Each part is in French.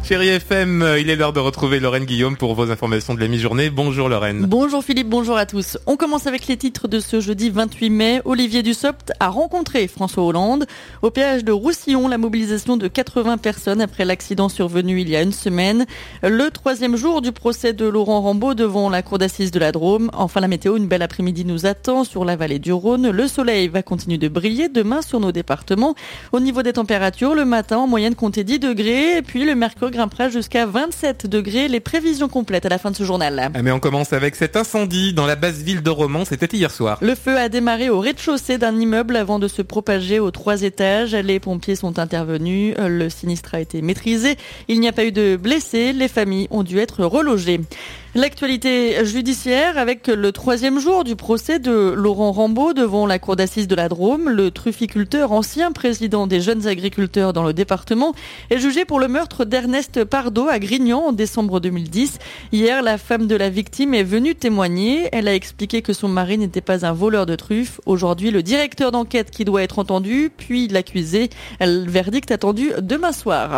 Chérie FM, il est l'heure de retrouver Lorraine Guillaume pour vos informations de la mi-journée. Bonjour Lorraine. Bonjour Philippe, bonjour à tous. On commence avec les titres de ce jeudi 28 mai. Olivier Dussopt a rencontré François Hollande. Au péage de Roussillon, la mobilisation de 80 personnes après l'accident survenu il y a une semaine. Le troisième jour du procès de Laurent Rambaud devant la cour d'assises de la Drôme. Enfin la météo, une belle après-midi nous attend sur la vallée du Rhône. Le soleil va continuer de briller demain sur nos départements. Au niveau des températures, le matin en moyenne comptez 10 degrés et puis le mercure grimpera jusqu'à 27 degrés. Les prévisions complètes à la fin de ce journal. Mais on commence avec cet incendie dans la basse ville de Romans, c'était hier soir. Le feu a démarré au rez-de-chaussée d'un immeuble avant de se propager aux 3 étages. Les pompiers sont intervenus, le sinistre a été maîtrisé. Il n'y a pas eu de blessés, les familles ont dû être relogées. L'actualité judiciaire avec le troisième jour du procès de Laurent Rambaud devant la cour d'assises de la Drôme. Le trufficulteur, ancien président des jeunes agriculteurs dans le département, est jugé pour le meurtre d'Ernest Pardo à Grignan en décembre 2010. Hier, la femme de la victime est venue témoigner. Elle a expliqué que son mari n'était pas un voleur de truffes. Aujourd'hui, le directeur d'enquête qui doit être entendu, puis l'accusé. Le verdict attendu demain soir.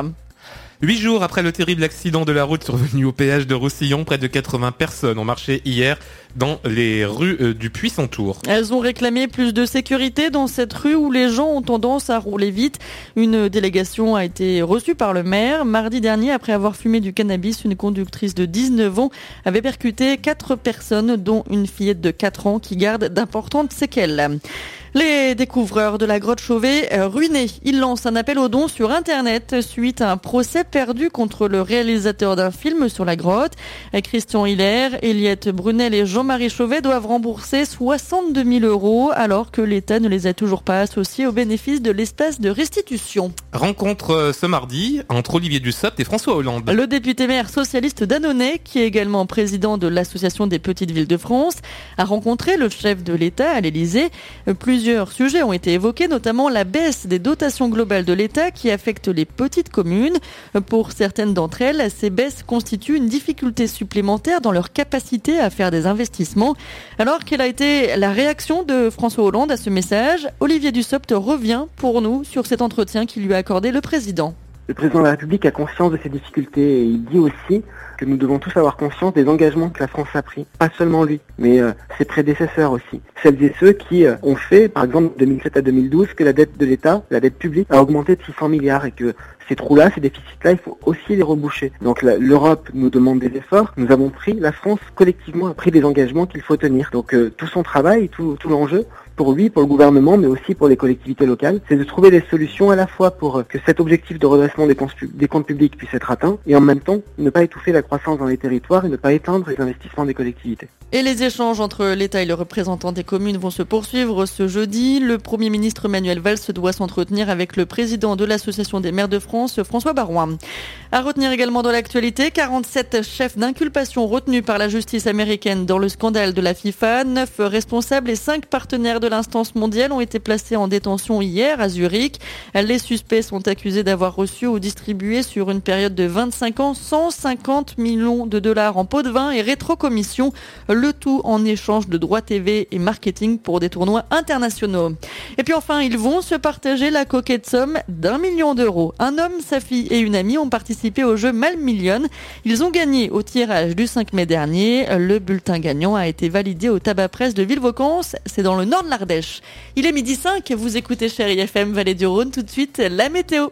8 jours après le terrible accident de la route survenu au péage de Roussillon, près de 80 personnes ont marché hier dans les rues du Puy-Saint-Tour. Elles ont réclamé plus de sécurité dans cette rue où les gens ont tendance à rouler vite. Une délégation a été reçue par le maire. Mardi dernier, après avoir fumé du cannabis, une conductrice de 19 ans avait percuté 4 personnes, dont une fillette de 4 ans qui garde d'importantes séquelles. Les découvreurs de la grotte Chauvet ruinés. Ils lancent un appel aux dons sur Internet suite à un procès perdu contre le réalisateur d'un film sur la grotte. Christian Hiller, Eliette Brunel et Jean-Marie Chauvet doivent rembourser 62 000 € alors que l'État ne les a toujours pas associés au bénéfice de l'espace de restitution. Rencontre ce mardi entre Olivier Dussopt et François Hollande. Le député maire socialiste d'Annonay, qui est également président de l'Association des petites villes de France, a rencontré le chef de l'État à l'Élysée. Plusieurs sujets ont été évoqués, notamment la baisse des dotations globales de l'État qui affecte les petites communes. Pour certaines d'entre elles, ces baisses constituent une difficulté supplémentaire dans leur capacité à faire des investissements. Alors, quelle a été la réaction de François Hollande à ce message ? Olivier Dussopt revient pour nous sur cet entretien qui lui a accordé le président. Le président de la République a conscience de ces difficultés et il dit aussi que nous devons tous avoir conscience des engagements que la France a pris. Pas seulement lui, mais ses prédécesseurs aussi. Celles et ceux qui ont fait, par exemple, de 2007 à 2012, que la dette de l'État, la dette publique, a augmenté de 600 milliards et que ces trous-là, ces déficits-là, il faut aussi les reboucher. Donc l'Europe nous demande des efforts. Nous avons pris, la France collectivement a pris des engagements qu'il faut tenir. Donc tout son travail, tout l'enjeu, pour lui, pour le gouvernement, mais aussi pour les collectivités locales, c'est de trouver des solutions à la fois pour que cet objectif de redressement des comptes publics puisse être atteint et en même temps ne pas étouffer la croissance dans les territoires et ne pas éteindre les investissements des collectivités. Et les échanges entre l'État et le représentant des communes vont se poursuivre ce jeudi. Le Premier ministre Manuel Valls doit s'entretenir avec le président de l'Association des maires de France, François Baroin. À retenir également dans l'actualité, 47 chefs d'inculpation retenus par la justice américaine dans le scandale de la FIFA. 9 responsables et 5 partenaires de l'instance mondiale ont été placés en détention hier à Zurich. Les suspects sont accusés d'avoir reçu ou distribué sur une période de 25 ans 150 millions de dollars en pots de vin et rétrocommissions, le tout en échange de droits TV et marketing pour des tournois internationaux. Et puis enfin, ils vont se partager la coquette somme d'1 million d'euros. Un homme, sa fille et une amie ont participé au jeu Malmillion. Ils ont gagné au tirage du 5 mai dernier. Le bulletin gagnant a été validé au tabac presse de Villevaucance. C'est dans le nord de l'Ardèche. Il est 12h05, vous écoutez Chérie FM Vallée du Rhône. Tout de suite, la météo.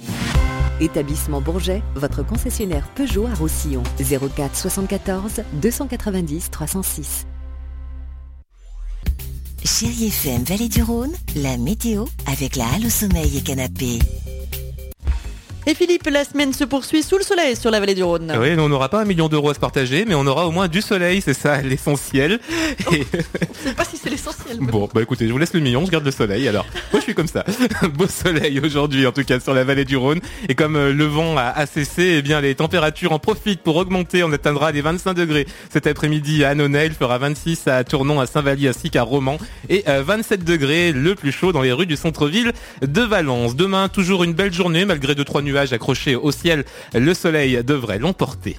Établissement Bourget, votre concessionnaire Peugeot à Roussillon. 04 74 290 306. Chérie FM Vallée du Rhône, la météo avec la Halle au Sommeil et Canapé. Et Philippe, la semaine se poursuit sous le soleil sur la vallée du Rhône. Oui, on n'aura pas 1 million d'euros à se partager, mais on aura au moins du soleil, c'est ça l'essentiel. Et... Je sais pas si c'est l'essentiel. Bon, bah écoutez, je vous laisse le million, je garde le soleil. Alors, moi je suis comme ça. Beau soleil aujourd'hui, en tout cas sur la vallée du Rhône. Et comme le vent a cessé, eh bien les températures en profitent pour augmenter. On atteindra les 25 degrés cet après-midi à Annonay. Il fera 26 à Tournon, à Saint-Vallier, ainsi qu'à Romans. Et 27 degrés, le plus chaud dans les rues du centre-ville de Valence. Demain, toujours une belle journée, malgré 2-3 nuages accrochés au ciel. Le soleil devrait l'emporter.